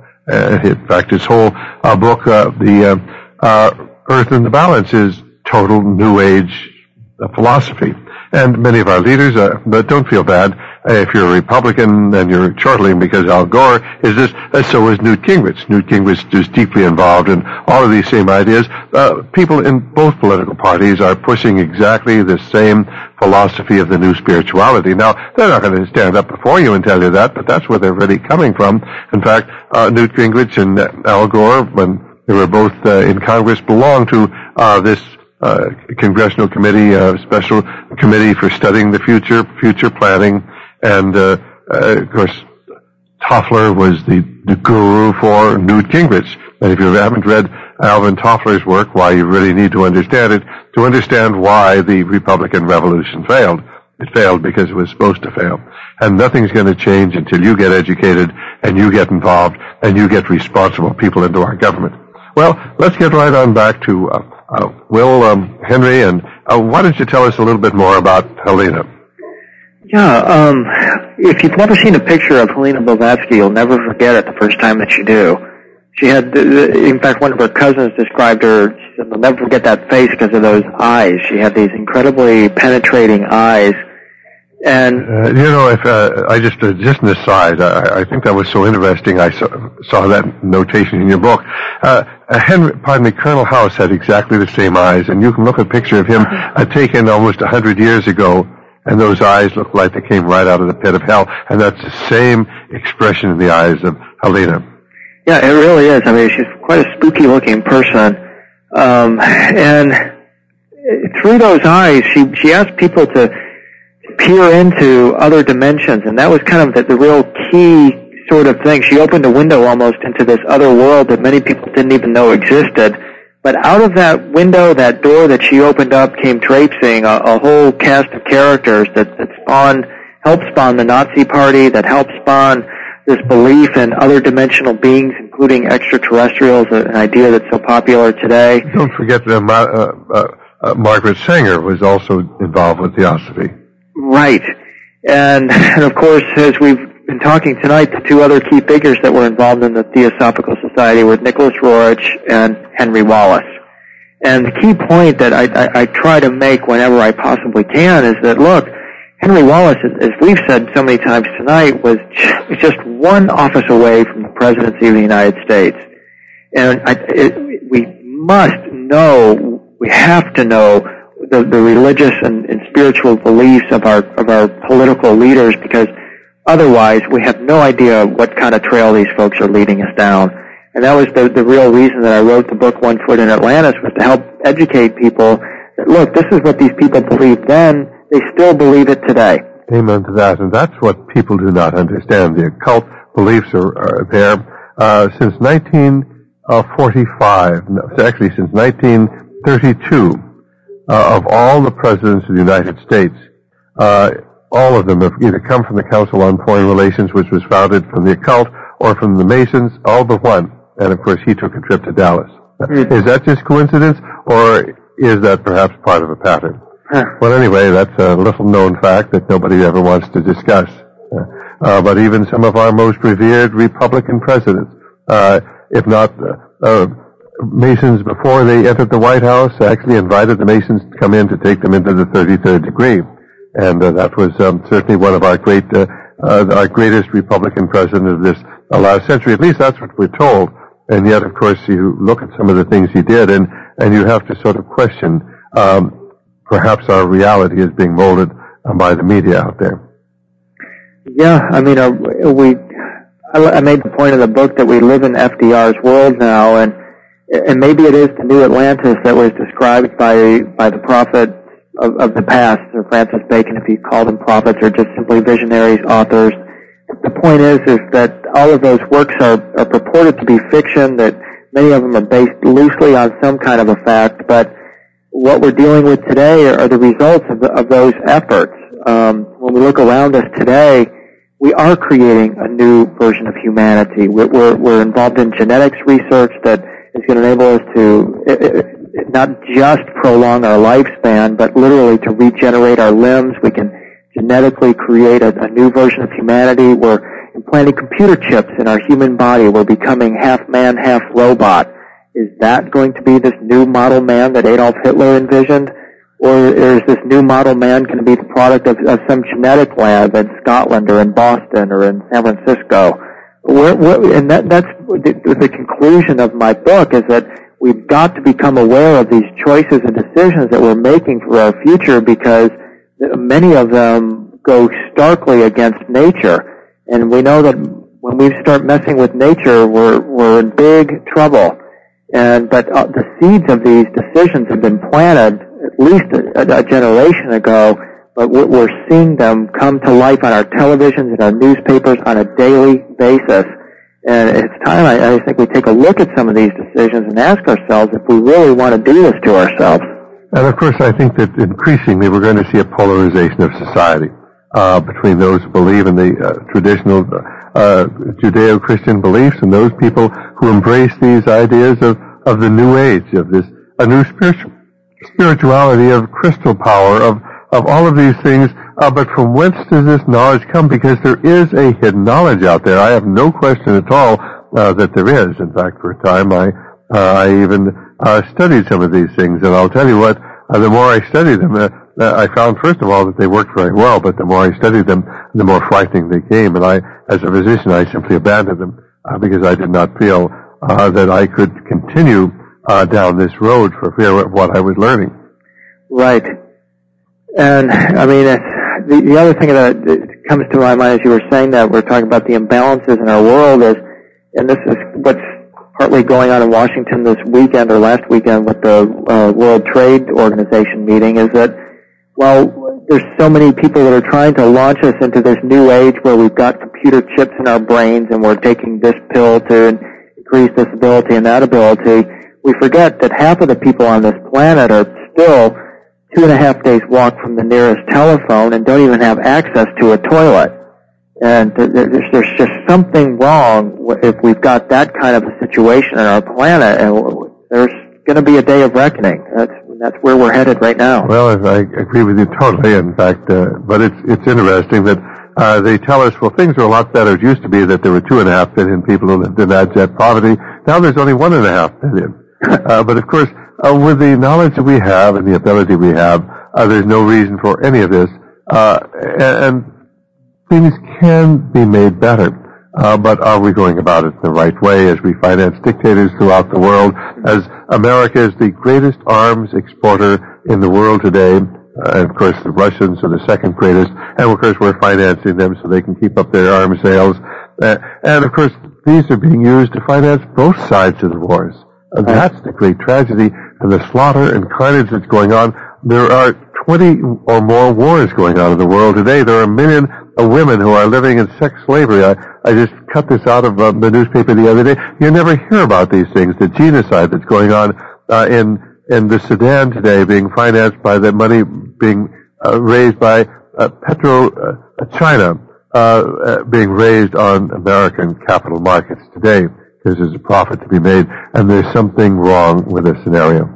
Uh, in fact, his whole uh, book, uh, the uh, uh, Earth in the Balance, is total New Age uh, philosophy. And many of our leaders, uh, but don't feel bad uh, if you're a Republican and you're chortling because Al Gore is this, uh, so is Newt Gingrich. Newt Gingrich is deeply involved in all of these same ideas. Uh, people in both political parties are pushing exactly the same philosophy of the new spirituality. Now, they're not going to stand up before you and tell you that, but that's where they're really coming from. In fact, uh, Newt Gingrich and Al Gore, when they were both uh, in Congress, belonged to uh, this Uh, congressional committee, uh, special committee for studying the future, future planning, and uh, uh, of course, Toffler was the, the guru for Newt Gingrich. And if you haven't read Alvin Toffler's work, why you really need to understand it, to understand why the Republican Revolution failed. It failed because it was supposed to fail. And nothing's going to change until you get educated and you get involved and you get responsible people into our government. Well, let's get right on back to uh, uh, Will um, Henry, and uh, why don't you tell us a little bit more about Helena? Yeah, um, if you've never seen a picture of Helena Blavatsky, you'll never forget it the first time that you do. She had, in fact, one of her cousins described her, she said, "I'll never forget that face because of those eyes." She had these incredibly penetrating eyes. And uh, you know, if uh, I just uh, just an aside, I, I think that was so interesting. I saw, saw that notation in your book. Uh, uh, Henry, pardon me, Colonel House had exactly the same eyes, and you can look at a picture of him uh, taken almost a hundred years ago, and those eyes look like they came right out of the pit of hell, and that's the same expression in the eyes of Helena. Yeah, it really is. I mean, she's quite a spooky-looking person, um, and through those eyes, she she asked people to peer into other dimensions, and that was kind of the, the real key sort of thing. She opened a window almost into this other world that many people didn't even know existed. But out of that window, that door that she opened up, came traipsing a, a whole cast of characters that, that spawned, helped spawn the Nazi Party, that helped spawn this belief in other dimensional beings, including extraterrestrials, an idea that's so popular today. Don't forget that uh, uh, uh, Margaret Sanger was also involved with Theosophy. Right. And, and of course, as we've been talking tonight, the two other key figures that were involved in the Theosophical Society were Nicholas Roerich and Henry Wallace. And the key point that I, I, I try to make whenever I possibly can is that, look, Henry Wallace, as we've said so many times tonight, was just one office away from the presidency of the United States. And I, it, we must know, we have to know The, the religious and, and spiritual beliefs of our of our political leaders, because otherwise we have no idea what kind of trail these folks are leading us down. And that was the, the real reason that I wrote the book One Foot in Atlantis, was to help educate people that, look, this is what these people believed then, they still believe it today. Amen to that, and that's what people do not understand. The occult beliefs are, are there uh, since nineteen forty-five, no, actually since nineteen thirty-two. Uh, of all the presidents of the United States, uh, all of them have either come from the Council on Foreign Relations, which was founded from the occult, or from the Masons, all but one. And of course, he took a trip to Dallas. Mm-hmm. Is that just coincidence, or is that perhaps part of a pattern? Huh. Well, anyway, that's a little-known fact that nobody ever wants to discuss. Uh, uh, but even some of our most revered Republican presidents, uh, if not uh, uh, Masons before they entered the White House, actually invited the Masons to come in to take them into the thirty-third degree. And uh, that was um, certainly one of our great, uh, uh, our greatest Republican president of this uh, last century. At least that's what we're told. And yet, of course, you look at some of the things he did, and, and you have to sort of question, um, perhaps our reality is being molded uh, by the media out there. Yeah, I mean, uh, we, I, I made the point in the book that we live in F D R's world now, and And maybe it is the new Atlantis that was described by by the prophets of, of the past, or Francis Bacon, if you call them prophets, or just simply visionaries, authors. The point is, is that all of those works are, are purported to be fiction, that many of them are based loosely on some kind of a fact, but what we're dealing with today are, are the results of, the, of those efforts. Um, when we look around us today, we are creating a new version of humanity. We're, we're, we're involved in genetics research that is going to enable us to not just prolong our lifespan, but literally to regenerate our limbs. We can genetically create a, a new version of humanity. We're implanting computer chips in our human body. We're becoming half man, half robot. Is that going to be this new model man that Adolf Hitler envisioned? Or is this new model man going to be the product of, of some genetic lab in Scotland or in Boston or in San Francisco? Where, where, and that, that's the, the conclusion of my book, is that we've got to become aware of these choices and decisions that we're making for our future, because many of them go starkly against nature. And we know that when we start messing with nature, we're, we're in big trouble. And, but uh, the seeds of these decisions have been planted at least a, a generation ago, but we're seeing them come to life on our televisions and our newspapers on a daily basis. And it's time, I, I think, we take a look at some of these decisions and ask ourselves if we really want to do this to ourselves. And of course, I think that increasingly we're going to see a polarization of society uh, between those who believe in the uh, traditional uh, Judeo-Christian beliefs and those people who embrace these ideas of, of the new age, of this a new spiritual spirituality, of crystal power, of of all of these things. Uh, but from whence does this knowledge come? Because there is a hidden knowledge out there. I have no question at all uh, that there is. In fact, for a time, I uh, I even uh, studied some of these things, and I'll tell you what. Uh, the more I studied them, uh, uh, I found, first of all, that they worked very well. But the more I studied them, the more frightening they came. And I, as a physician, I simply abandoned them uh, because I did not feel uh, that I could continue uh, down this road for fear of what I was learning. Right. And, I mean, it's, the, the other thing that comes to my mind as you were saying that, we're talking about the imbalances in our world, is, and this is what's partly going on in Washington this weekend or last weekend with the uh, World Trade Organization meeting, is that, well, there's so many people that are trying to launch us into this new age where we've got computer chips in our brains and we're taking this pill to increase this ability and that ability. We forget that half of the people on this planet are still two and a half days walk from the nearest telephone and don't even have access to a toilet. And there's, there's just something wrong if we've got that kind of a situation on our planet, and there's going to be a day of reckoning. That's that's where we're headed right now. Well, I agree with you totally. In fact, uh, but it's it's interesting that uh, they tell us, well, things are a lot better. It used to be that there were two and a half billion people who lived in abject poverty. Now there's only one and a half billion. uh, but of course, uh, with the knowledge that we have and the ability we have, uh, there's no reason for any of this. Uh, and things can be made better. Uh, but are we going about it the right way as we finance dictators throughout the world? As America is the greatest arms exporter in the world today, uh, and of course the Russians are the second greatest, and of course we're financing them so they can keep up their arms sales. Uh, and of course these are being used to finance both sides of the wars. Uh, that's the great tragedy, and the slaughter and carnage that's going on. There are twenty or more wars going on in the world today. There are a million of women who are living in sex slavery. I, I just cut this out of um, the newspaper the other day. You never hear about these things. The genocide that's going on uh, in in the Sudan today, being financed by the money being uh, raised by uh, Petro uh, China, uh, uh, being raised on American capital markets today. Because there's a profit to be made, and there's something wrong with this scenario.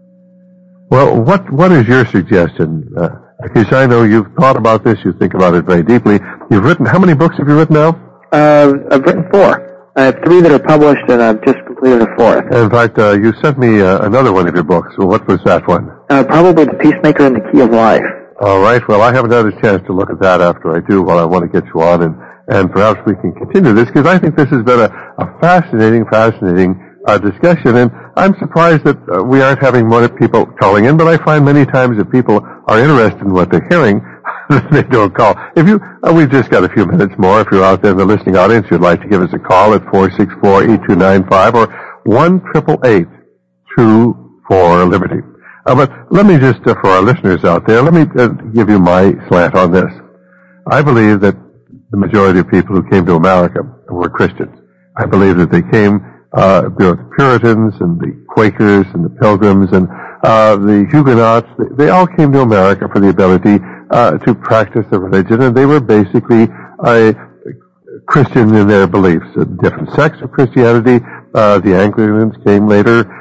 Well, what what is your suggestion? Uh, because I know you've thought about this, you think about it very deeply. You've written, how many books have you written now? Uh, I've written four. I have three that are published, and I've just completed a fourth. In fact, uh, you sent me uh, another one of your books. Well, what was that one? Uh, probably The Peacemaker and the Key of Life. All right. Well, I haven't had a chance to look at that after I do. Well, I want to get you on, and, and perhaps we can continue this, because I think this has been a, a fascinating, fascinating uh, discussion, and I'm surprised that uh, we aren't having more people calling in, but I find many times that people are interested in what they're hearing, they don't call. If you, uh, we've just got a few minutes more. If you're out there in the listening audience, you'd like to give us a call at four six four, eight two nine five or one eight eight eight, two four, Liberty. Uh, but let me just, uh, for our listeners out there, let me uh, give you my slant on this. I believe that the majority of people who came to America were Christians. I believe that they came, uh, the Puritans and the Quakers and the Pilgrims and uh, the Huguenots. They, they all came to America for the ability uh, to practice the religion, and they were basically a Christian in their beliefs. A different sects of Christianity. Uh, the Anglicans came later.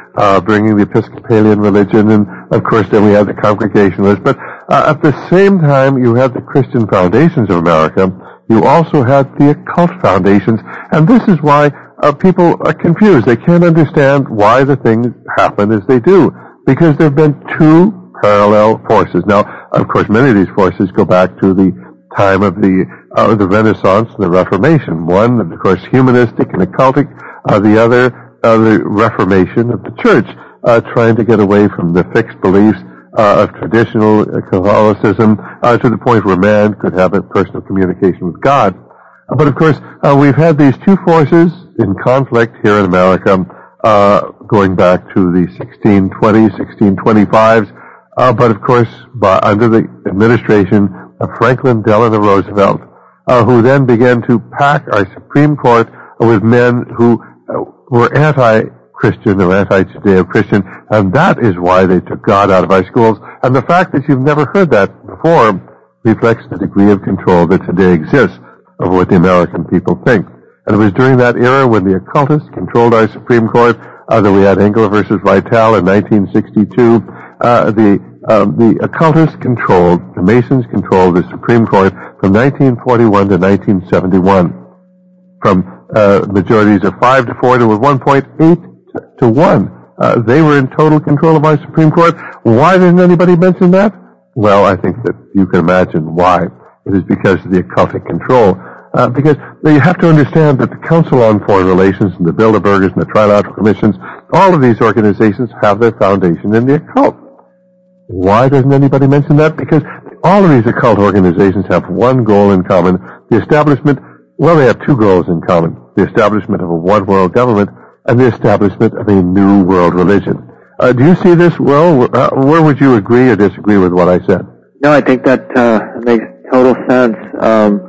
uh, bringing the Episcopalian religion, and of course then we had the Congregationalists. But uh, at the same time you had the Christian foundations of America, you also had the occult foundations, and this is why uh, people are confused. They can't understand why the things happen as they do, because there have been two parallel forces. Now, of course, many of these forces go back to the time of the uh, the Renaissance and the Reformation. One, of course, humanistic and occultic. Uh, the other, uh, the Reformation of the Church, uh, trying to get away from the fixed beliefs uh, of traditional Catholicism uh, to the point where man could have a personal communication with God. Uh, but of course, uh, we've had these two forces in conflict here in America, uh, going back to the sixteen twenties, sixteen twenty-fives. Uh, but of course, by, under the administration of Franklin Delano Roosevelt, uh, who then began to pack our Supreme Court with men who uh, were anti-Christian or anti-Judeo-Christian, and that is why they took God out of our schools. And the fact that you've never heard that before reflects the degree of control that today exists over what the American people think. And it was during that era when the occultists controlled our Supreme Court, uh, that we had Engel versus Vitale in nineteen sixty-two. Uh, the um, the occultists controlled, the Masons controlled the Supreme Court from nineteen forty-one to nineteen seventy-one. From uh, majorities of five to four to one point eight to one. Uh, they were in total control of our Supreme Court. Why didn't anybody mention that? Well, I think that you can imagine why. It is because of the occultic control. Uh, because you have to understand that the Council on Foreign Relations and the Bilderbergers and the Trilateral Commissions, all of these organizations have their foundation in the occult. Why doesn't anybody mention that? Because all of these occult organizations have one goal in common, the establishment, well, they have two goals in common, the establishment of a one-world government and the establishment of a new world religion. Uh, do you see this, well, uh, where would you agree or disagree with what I said? No, I think that uh, makes total sense. Um,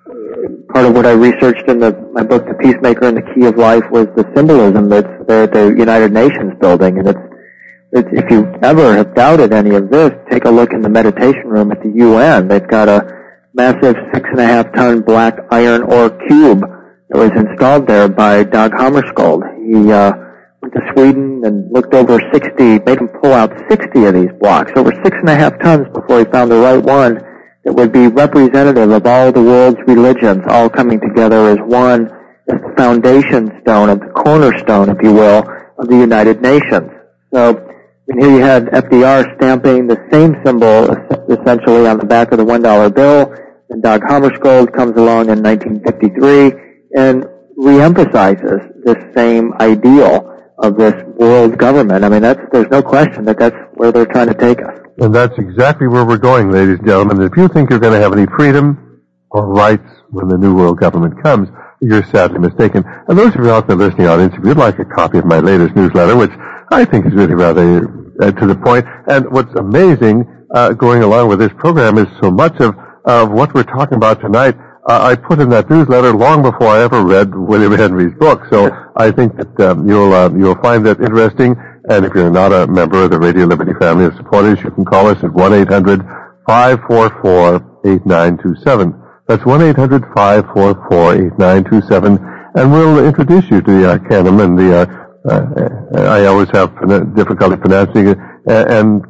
part of what I researched in the, my book, The Peacemaker and the Key of Life, was the symbolism that's there at the United Nations building. And it's, it's, if you ever have doubted any of this, take a look in the meditation room at the U N. They've got a massive six and a half ton black iron ore cube that was installed there by Dag Hammarskjöld. He uh, went to Sweden and looked over sixty, made him pull out sixty of these blocks, over six and a half tons before he found the right one that would be representative of all the world's religions, all coming together as one, as the foundation stone, of the cornerstone, if you will, of the United Nations. So, and here you had F D R stamping the same symbol essentially on the back of the one dollar bill, and Dag Hammarskjöld comes along in nineteen fifty-three and reemphasizes this same ideal of this world government. I mean, that's, there's no question that that's where they're trying to take us. And that's exactly where we're going, ladies and gentlemen. If you think you're going to have any freedom or rights when the New World Government comes, you're sadly mistaken. And those of you out there listening audience, if you'd like a copy of my latest newsletter, which I think is really rather uh, to the point, and what's amazing uh, going along with this program is so much of, of what we're talking about tonight, uh, I put in that newsletter long before I ever read William Henry's book. So I think that um, you'll uh, you'll find that interesting. And if you're not a member of the Radio Liberty family of supporters, you can call us at one eight hundred five four four eight nine two seven. That's one eight hundred five four four eight nine two seven, and we'll introduce you to the Arcanum and the, uh, uh, I always have difficulty pronouncing it, and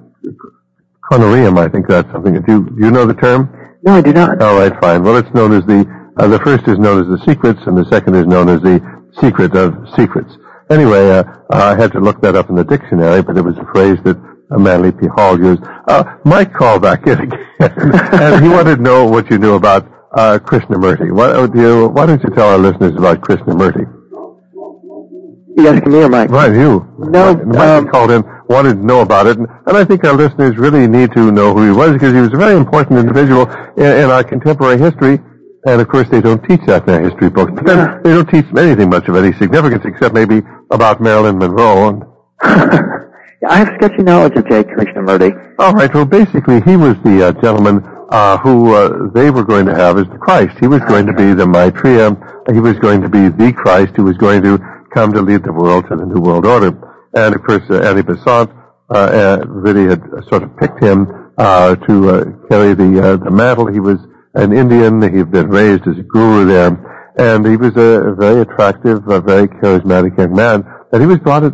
Conorium, I think that's something. Do you, do you know the term? No, I do not. All right, fine. Well, it's known as the, uh, the first is known as the secrets, and the second is known as the secret of secrets. Anyway, uh, uh, I had to look that up in the dictionary, but it was a phrase that uh, Manly P. Hall used. Uh, Mike called back in again, and he wanted to know what you knew about uh, Krishnamurti. Why don't you, why don't you tell our listeners about Krishnamurti? You asking me or Mike? Right, you. No, Mike um, called in, wanted to know about it, and, and I think our listeners really need to know who he was, because he was a very important individual in, in our contemporary history. And of course, they don't teach that in their history books. But Yeah. they don't teach anything much of any significance, except maybe about Marilyn Monroe. And I have sketchy knowledge of J. Krishnamurti. all right. Well, basically, he was the uh, gentleman uh, who uh, they were going to have as the Christ. He was going to be the Maitreya. He was going to be the Christ who was going to come to lead the world to the New World Order. And of course, uh, Annie Besant uh, uh, really had sort of picked him uh, to uh, carry the uh, the mantle. He was an Indian. He had been raised as a guru there, and he was a very attractive, a very charismatic young man. And he was brought to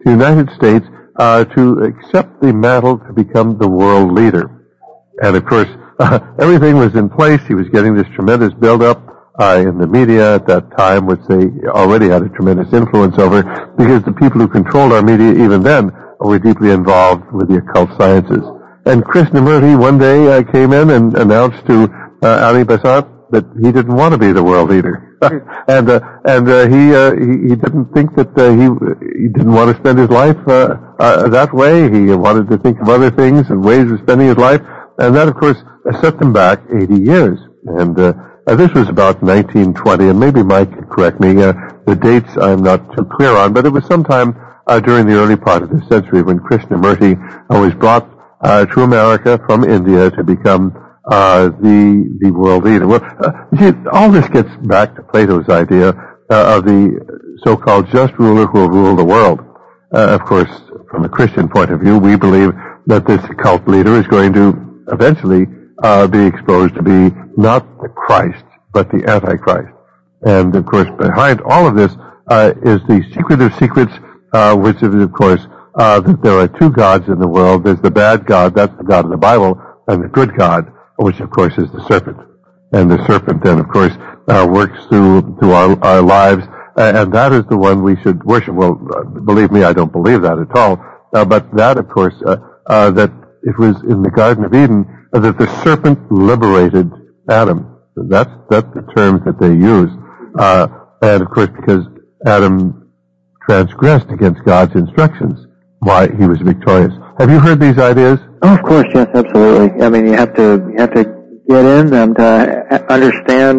the United States uh, to accept the mantle to become the world leader. And of course, uh, everything was in place. He was getting this tremendous build-up uh, in the media at that time, which they already had a tremendous influence over, because the people who controlled our media even then were deeply involved with the occult sciences. And Krishnamurti one day uh, came in and announced to uh, Ali Besant that he didn't want to be the world leader, and uh, and uh, he, uh, he he didn't think that uh, he he didn't want to spend his life uh, uh, that way. He wanted to think of other things and ways of spending his life, and that, of course, set them back eighty years. And uh, uh, this was about nineteen twenty, and maybe Mike could correct me. Uh, the dates I'm not too clear on, but it was sometime uh, during the early part of the century when Krishnamurti uh, was brought uh, to America from India to become Uh, the the world leader. Well, uh, see, all this gets back to Plato's idea uh, of the so-called just ruler who will rule the world. Uh, of course, from a Christian point of view, we believe that this cult leader is going to eventually uh, be exposed to be not the Christ, but the Antichrist. And of course, behind all of this uh, is the secret of secrets, uh, which is, of course, uh, that there are two gods in the world. There's the bad God, that's the God of the Bible, and the good God, which of course is the serpent. And the serpent then, of course, uh, works through through our, our lives, uh, and that is the one we should worship. Well, uh, believe me, I don't believe that at all. Uh, but that, of course, uh, uh, that it was in the Garden of Eden uh, that the serpent liberated Adam. That's that's the term that they use. Uh, and of course, because Adam transgressed against God's instructions, why he was victorious. Have you heard these ideas? Oh, of course, yes, absolutely. I mean, you have to you have to get in them to understand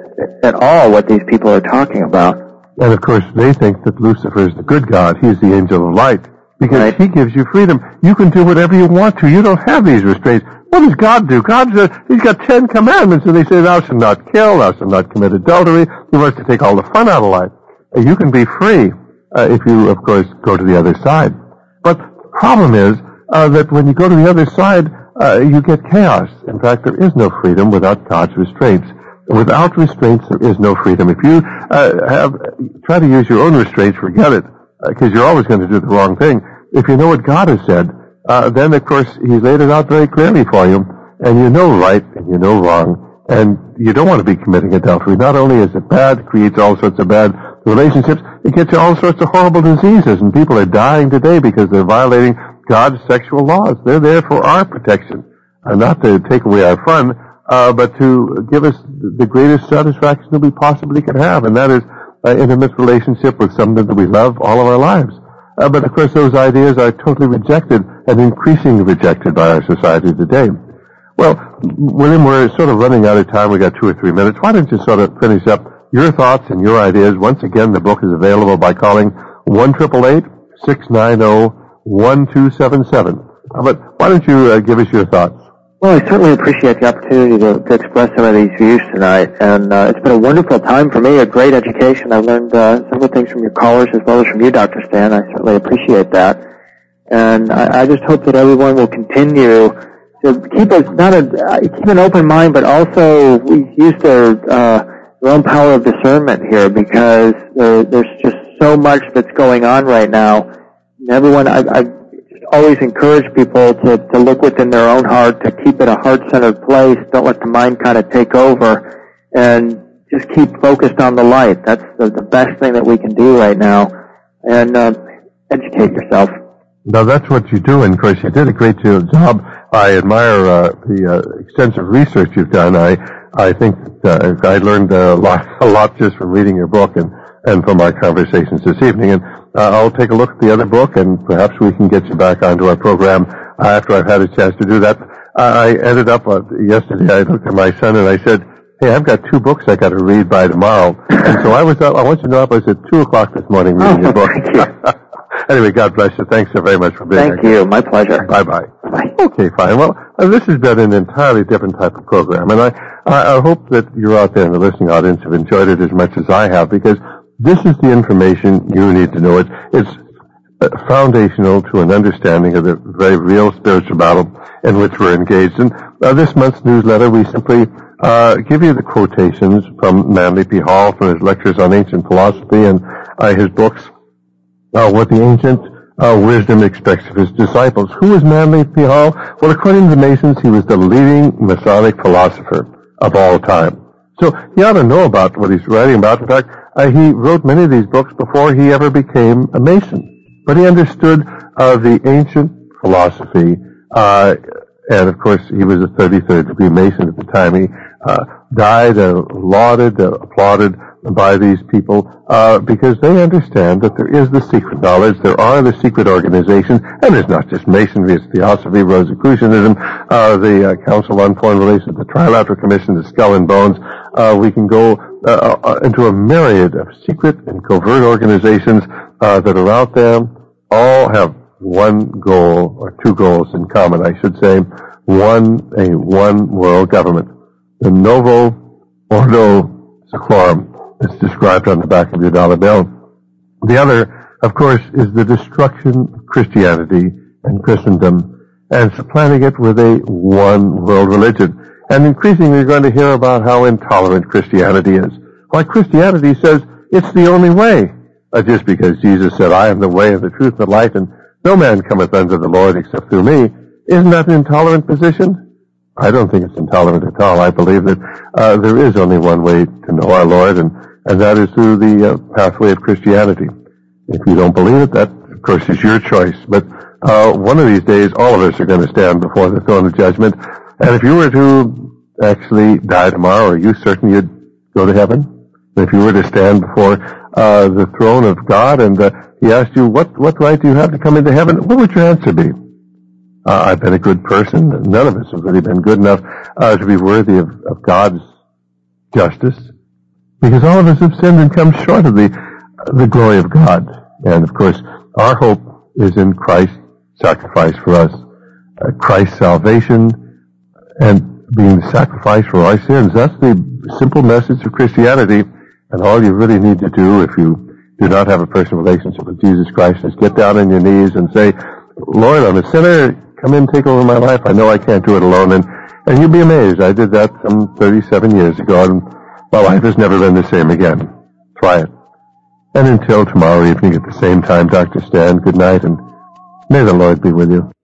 at all what these people are talking about. And of course, they think that Lucifer is the good God. He's the angel of light because right. he gives you freedom. You can do whatever you want to. You don't have these restraints. What does God do? God's uh, he's got ten commandments, and they say, "Thou shalt not kill, thou shalt not commit adultery." He wants to take all the fun out of life. Uh, you can be free uh, if you, of course, go to the other side. But the problem is uh, that when you go to the other side, uh, you get chaos. In fact, there is no freedom without God's restraints. Without restraints, there is no freedom. If you uh, have try to use your own restraints, forget it, because uh, you're always going to do the wrong thing. If you know what God has said, uh, then, of course, He's laid it out very clearly for you, and you know right and you know wrong, and you don't want to be committing adultery. Not only is it bad, it creates all sorts of bad relationships, it gets you all sorts of horrible diseases, and people are dying today because they're violating God's sexual laws. They're there for our protection, uh, not to take away our fun, uh, but to give us the greatest satisfaction that we possibly can have, and that is an intimate relationship with someone that we love all of our lives. Uh, but of course, those ideas are totally rejected and increasingly rejected by our society today. Well, William, we're sort of running out of time. We got two or three minutes. Why don't you sort of finish up your thoughts and your ideas? Once again, the book is available by calling one eight eight eight, six nine zero, one two seven seven. Uh, but why don't you uh, give us your thoughts? Well, I certainly appreciate the opportunity to, to express some of these views tonight, and uh, it's been a wonderful time for me, a great education. I've learned uh, several things from your callers as well as from you, Doctor Stan. I certainly appreciate that, and I, I just hope that everyone will continue to keep a, not a, uh, keep an open mind, but also use their, uh, their own power of discernment here, because there, there's just so much that's going on right now. Everyone, I, I always encourage people to, to look within their own heart, to keep it a heart-centered place. Don't let the mind kind of take over, and just keep focused on the light. That's the, the best thing that we can do right now. And uh, educate yourself. Now, that's what you do, and of course, you did a great job. I admire uh, the uh, extensive research you've done. I I think uh, I learned a lot, a lot just from reading your book and, and from our conversations this evening. And Uh, I'll take a look at the other book, and perhaps we can get you back onto our program uh, after I've had a chance to do that. Uh, I ended up, uh, yesterday, I looked at my son and I said, hey, I've got two books I got to read by tomorrow. And so I was up, I want you to know, I was at two o'clock this morning reading oh, your book. Thank you. Anyway, God bless you. Thanks so very much for being thank here. Thank you. My pleasure. Bye-bye. Bye. Okay, fine. Well, uh, this has been an entirely different type of program, and I, I, I hope that you're out there in the listening audience have enjoyed it as much as I have, because this is the information you need to know. It, it's foundational to an understanding of the very real spiritual battle in which we're engaged in. Uh, this month's newsletter, we simply uh, give you the quotations from Manly P. Hall from his lectures on ancient philosophy and uh, his books, uh, What the Ancient uh, wisdom expects of his disciples. Who was Manly P. Hall? Well, according to the Masons, he was the leading Masonic philosopher of all time. So he ought to know about what he's writing about. In fact, uh, he wrote many of these books before he ever became a Mason. But he understood uh, the ancient philosophy, uh, and of course he was a thirty-third degree Mason at the time. He uh, died, uh, lauded, uh, applauded by these people uh, because they understand that there is the secret knowledge, there are the secret organizations, and it's not just Masonry, it's Theosophy, Rosicrucianism, uh, the uh, Council on Foreign Relations, the Trilateral Commission, the Skull and Bones. Uh, we can go uh, uh, into a myriad of secret and covert organizations uh, that are out there, all have one goal, or two goals in common, I should say. One, a one world government. The Novo Ordo Seclorum. It's described on the back of your dollar bill. The other, of course, is the destruction of Christianity and Christendom and supplanting it with a one world religion. And increasingly you're going to hear about how intolerant Christianity is. Why, Christianity says it's the only way. Uh, just because Jesus said, I am the way and the truth and the life, and no man cometh unto the Lord except through me. Isn't that an intolerant position? I don't think it's intolerant at all. I believe that uh, there is only one way to know our Lord, and, and that is through the uh, pathway of Christianity. If you don't believe it, that, of course, is your choice. But uh, one of these days, all of us are going to stand before the throne of judgment. And if you were to actually die tomorrow, are you certain you'd go to heaven? If you were to stand before uh, the throne of God and uh, he asked you, what, what right do you have to come into heaven? What would your answer be? Uh, I've been a good person. None of us have really been good enough uh, to be worthy of, of God's justice, because all of us have sinned and come short of the the glory of God. And of course, our hope is in Christ's sacrifice for us, uh, Christ's salvation, and being the sacrifice for our sins. That's the simple message of Christianity. And all you really need to do, if you do not have a personal relationship with Jesus Christ, is get down on your knees and say, Lord, I'm a sinner. Come in, take over my life. I know I can't do it alone. And, and you'll be amazed. I did that some thirty-seven years ago, and my life has never been the same again. Try it. And until tomorrow evening at the same time, Doctor Stan, good night, and may the Lord be with you.